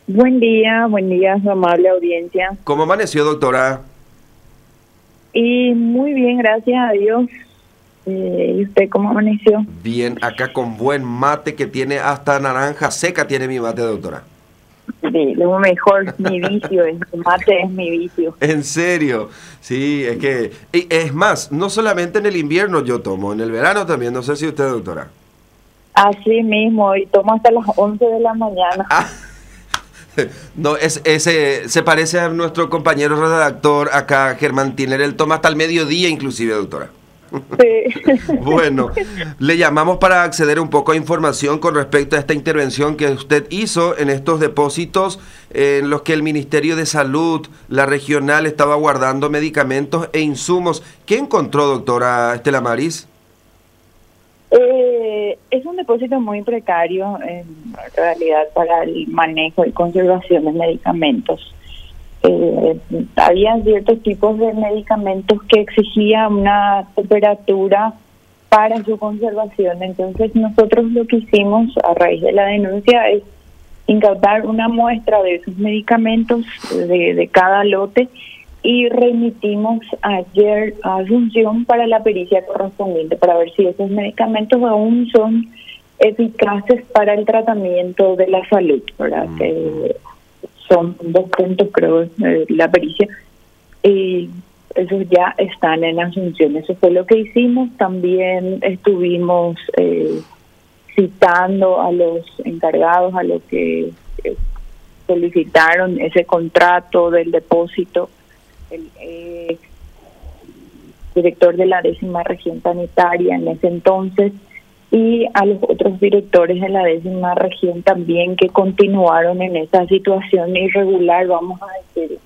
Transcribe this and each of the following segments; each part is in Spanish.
Buen día, su amable audiencia. ¿Cómo amaneció, doctora? Y muy bien, gracias a Dios. ¿Y usted cómo amaneció? Bien, acá con buen mate que tiene hasta naranja seca tiene mi mate, doctora. Sí, lo mejor, mi vicio, el mate es mi vicio. En serio, sí, es que... Y es más, no solamente en el invierno yo tomo, en el verano también, no sé si usted, doctora. Así mismo, y tomo hasta las 11 de la mañana. No, ese se parece a nuestro compañero redactor acá, Germán Tiner, él toma hasta el mediodía inclusive, doctora. Sí. Bueno, le llamamos para acceder un poco a información con respecto a esta intervención que usted hizo en estos depósitos en los que el Ministerio de Salud, la regional, estaba guardando medicamentos e insumos. ¿Qué encontró, doctora Estela Maris? Es un depósito muy precario en realidad para el manejo y conservación de medicamentos. Había ciertos tipos de medicamentos que exigían una temperatura para su conservación. Entonces nosotros lo que hicimos a raíz de la denuncia es incautar una muestra de esos medicamentos de cada lote y remitimos ayer a Asunción para la pericia correspondiente para ver si esos medicamentos aún son eficaces para el tratamiento de la salud, ¿verdad? Son 2 puntos, creo, la pericia, y esos ya están en Asunción. Eso fue lo que hicimos. También estuvimos citando a los encargados, a los que solicitaron ese contrato del depósito, el director de la 10ª región sanitaria en ese entonces, y a los otros directores de la 10ª región también que continuaron en esa situación irregular, vamos a decir.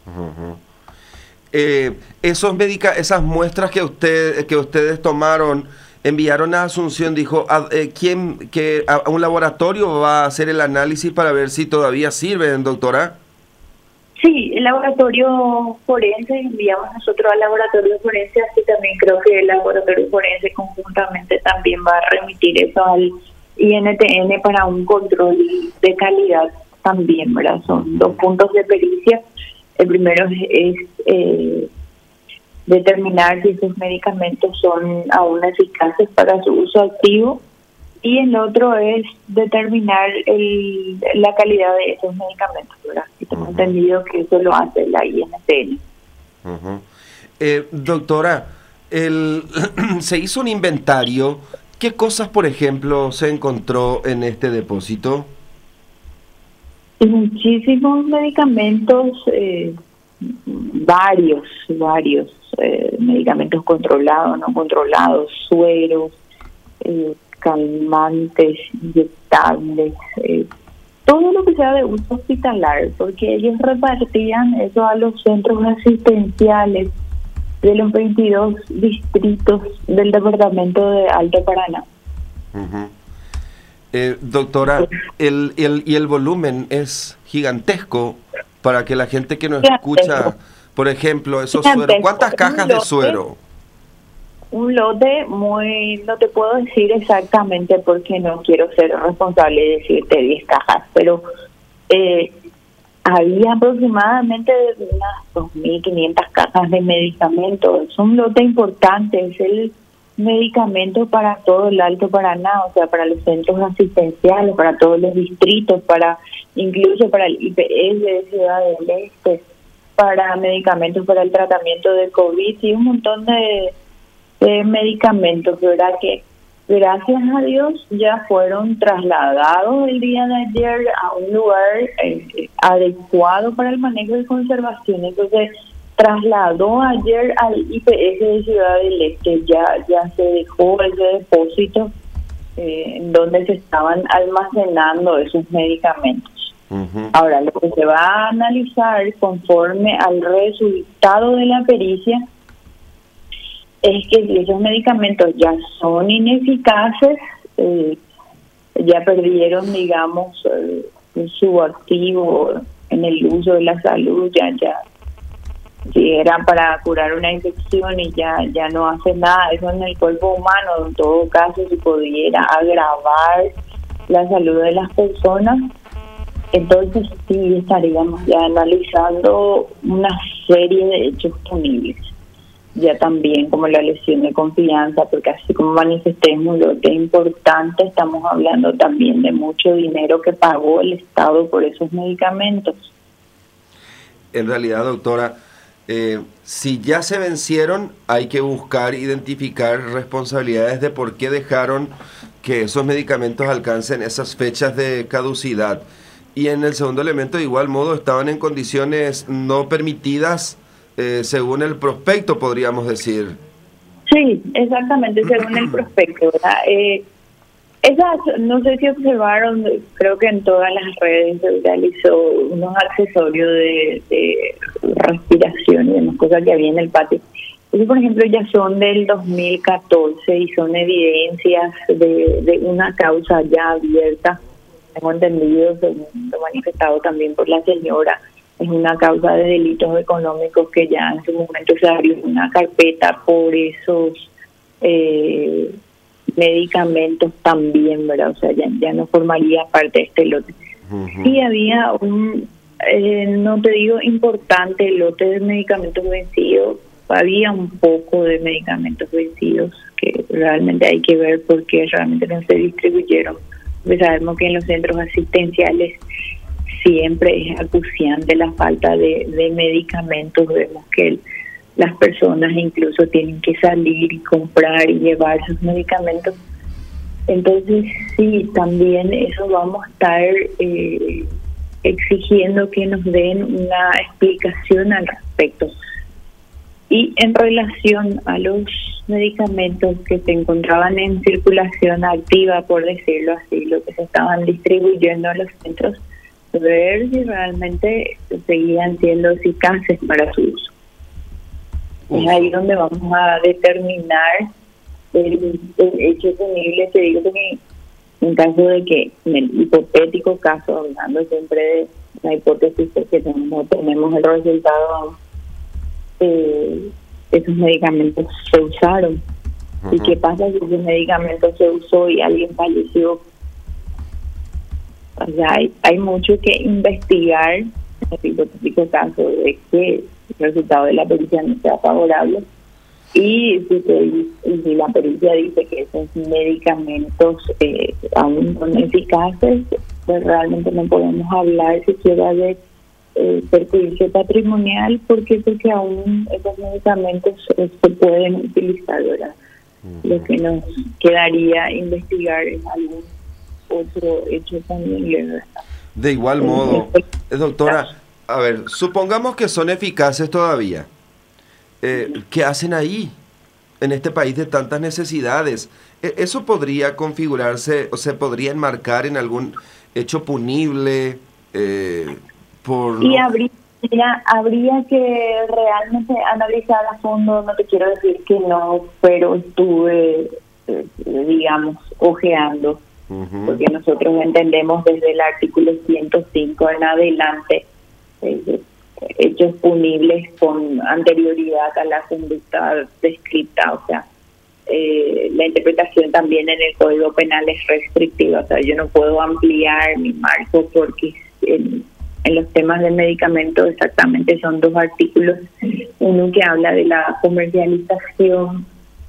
Esas muestras que ustedes tomaron, enviaron a Asunción, dijo, a un laboratorio va a hacer el análisis para ver si todavía sirven, doctora. Sí, el laboratorio forense, enviamos nosotros al laboratorio forense, así también creo que el laboratorio forense conjuntamente también va a remitir eso al INTN para un control de calidad también, ¿verdad? Son 2 puntos de pericia. El primero es determinar si esos medicamentos son aún eficaces para su uso activo, y el otro es determinar la calidad de esos medicamentos, ¿verdad? Y tengo entendido que eso lo hace la INTN. Doctora, se hizo un inventario. ¿Qué cosas, por ejemplo, se encontró en este depósito? Y muchísimos medicamentos, varios medicamentos controlados, no controlados, sueros, calmantes, inyectables, todo lo que sea de uso hospitalar, porque ellos repartían eso a los centros asistenciales de los 22 distritos del departamento de Alto Paraná. Doctora, el volumen es gigantesco para que la gente que nos escucha, por ejemplo, esos sueros, ¿cuántas cajas de suero? Un lote no te puedo decir exactamente porque no quiero ser responsable de decirte 10 cajas, pero había aproximadamente unas 2.500 cajas de medicamentos. Es un lote importante, es el medicamento para todo el Alto Paraná, o sea, para los centros asistenciales, para todos los distritos, incluso para el IPS de Ciudad del Este, para medicamentos para el tratamiento de COVID y un montón de medicamentos, ¿verdad? Que gracias a Dios ya fueron trasladados el día de ayer a un lugar adecuado para el manejo y conservación. Entonces trasladó ayer al IPS de Ciudad del Este, ya se dejó ese depósito en donde se estaban almacenando esos medicamentos. Ahora, lo que se va a analizar conforme al resultado de la pericia es que si esos medicamentos ya son ineficaces, ya perdieron, digamos, su activo en el uso de la salud, ya si eran para curar una infección y ya no hace nada, eso en el cuerpo humano, en todo caso, si pudiera agravar la salud de las personas, Entonces sí estaríamos ya analizando una serie de hechos punibles, ya también como la lesión de confianza, porque así como manifesté un lote importante, estamos hablando también de mucho dinero que pagó el Estado por esos medicamentos. En realidad, doctora, si ya se vencieron, hay que buscar, identificar responsabilidades de por qué dejaron que esos medicamentos alcancen esas fechas de caducidad. Y en el segundo elemento, de igual modo, estaban en condiciones no permitidas según el prospecto, podríamos decir. Sí, exactamente, según el prospecto, ¿verdad? Esas, no sé si observaron, creo que en todas las redes se realizó unos accesorios de respiración y demás cosas que había en el patio. Eso, por ejemplo, ya son del 2014 y son evidencias de una causa ya abierta. Tengo entendido, según lo manifestado también por la señora, es una causa de delitos económicos que ya en su momento se abrió una carpeta por esos medicamentos también, ¿verdad? O sea, ya no formaría parte de este lote. Sí había un, no te digo importante, lote de medicamentos vencidos, había un poco de medicamentos vencidos que realmente hay que ver por qué realmente no se distribuyeron. Pues sabemos que en los centros asistenciales siempre es acuciante la falta de medicamentos. Vemos que las personas incluso tienen que salir y comprar y llevar sus medicamentos. Entonces sí, también eso vamos a estar exigiendo que nos den una explicación al respecto. Y en relación a los medicamentos que se encontraban en circulación activa, por decirlo así, lo que se estaban distribuyendo a los centros, ver si realmente seguían siendo eficaces para su uso. Es ahí donde vamos a determinar el hecho punible. Te digo que en caso de que, en el hipotético caso, hablando siempre de la hipótesis de que no tenemos el resultado, esos medicamentos se usaron. ¿Y qué pasa si ese medicamento se usó y alguien falleció? O sea, hay mucho que investigar en el hipotético caso de que el resultado de la pericia no sea favorable. Y si la pericia dice que esos medicamentos aún son eficaces, pues realmente no podemos hablar siquiera de perjuicio patrimonial, porque aún esos medicamentos se pueden utilizar, ¿verdad? Lo que nos quedaría investigar es algún otro hecho también, ¿verdad? De igual modo, doctora, a ver, supongamos que son eficaces todavía. ¿Qué hacen ahí, en este país de tantas necesidades? ¿Eso podría configurarse o se podría enmarcar en algún hecho punible? Y habría que realmente analizar a fondo. No te quiero decir que no, pero estuve, digamos, ojeando, porque nosotros entendemos desde el artículo 105 en adelante hechos punibles con anterioridad a la conducta descrita. O sea, la interpretación también en el Código Penal es restrictiva. O sea, yo no puedo ampliar mi marco porque en los temas de medicamentos exactamente son dos artículos. Uno que habla de la comercialización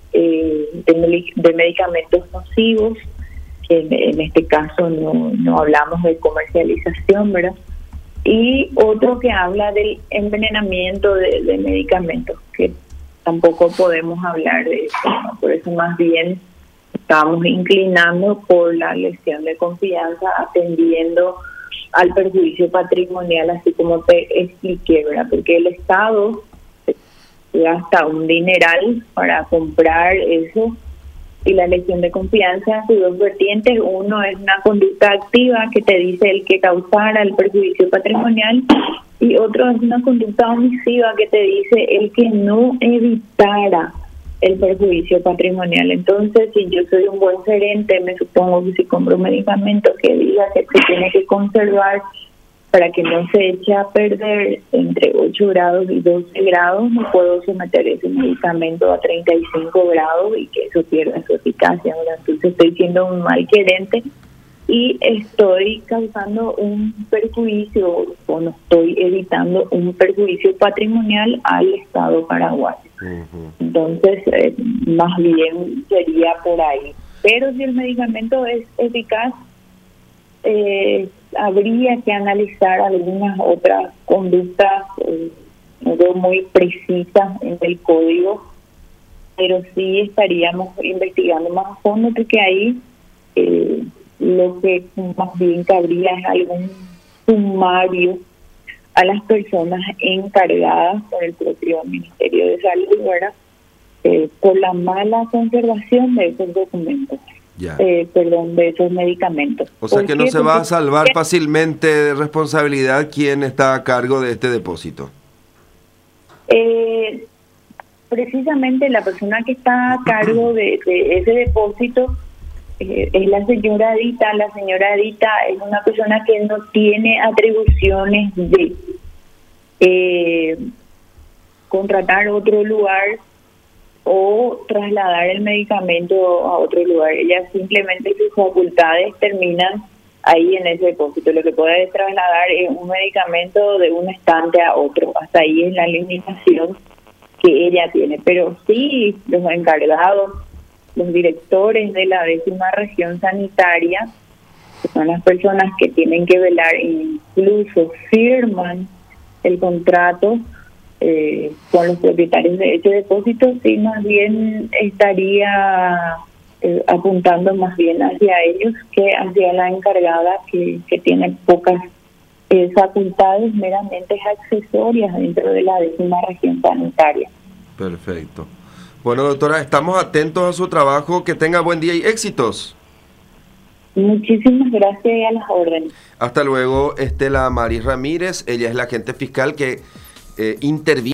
de medicamentos nocivos, que en este caso no hablamos de comercialización, ¿verdad? Y otro que habla del envenenamiento de medicamentos, que tampoco podemos hablar de eso, ¿no? Por eso más bien estamos inclinando por la lesión de confianza, atendiendo al perjuicio patrimonial, así como te expliqué, ¿verdad? Porque el Estado gasta un dineral para comprar eso, y la lesión de confianza, sus dos vertientes. Uno es una conducta activa que te dice el que causara el perjuicio patrimonial, y otro es una conducta omisiva que te dice el que no evitara el perjuicio patrimonial. Entonces, si yo soy un buen gerente, me supongo que si compro un medicamento que diga que se tiene que conservar para que no se eche a perder entre 8 grados y 12 grados, no puedo someter ese medicamento a 35 grados y que eso pierda su eficacia. Ahora, entonces estoy siendo un mal gerente y estoy causando un perjuicio o no estoy evitando un perjuicio patrimonial al Estado paraguayo. Entonces, más bien sería por ahí. Pero si el medicamento es eficaz, habría que analizar algunas otras conductas no veo muy precisas en el código, pero sí estaríamos investigando más a fondo, porque ahí lo que más bien cabría es algún sumario a las personas encargadas por el propio Ministerio de Salud, ¿verdad? Por la mala conservación de esos documentos, de esos medicamentos. O sea que no se va a salvar fácilmente de responsabilidad quien está a cargo de este depósito. Precisamente la persona que está a cargo de ese depósito es la señora Edita. La señora Edita es una persona que no tiene atribuciones de contratar otro lugar o trasladar el medicamento a otro lugar. Ella simplemente, sus facultades terminan ahí en ese depósito. Lo que puede trasladar es un medicamento de un estante a otro. Hasta ahí es la limitación que ella tiene. Pero sí, los encargados, los directores de la 10ª región sanitaria, que son las personas que tienen que velar e incluso firman el contrato con los propietarios de ese depósito, sí, más bien estaría apuntando más bien hacia ellos que hacia la encargada que tiene pocas facultades meramente accesorias dentro de la 10ª región sanitaria. Perfecto. Bueno, doctora, estamos atentos a su trabajo. Que tenga buen día y éxitos. Muchísimas gracias y a las órdenes. Hasta luego, Estela Maris Ramírez. Ella es la agente fiscal que interviene.